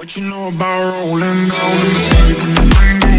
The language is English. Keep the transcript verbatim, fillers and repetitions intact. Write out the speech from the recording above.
What you know about rolling down in the deep in the rain?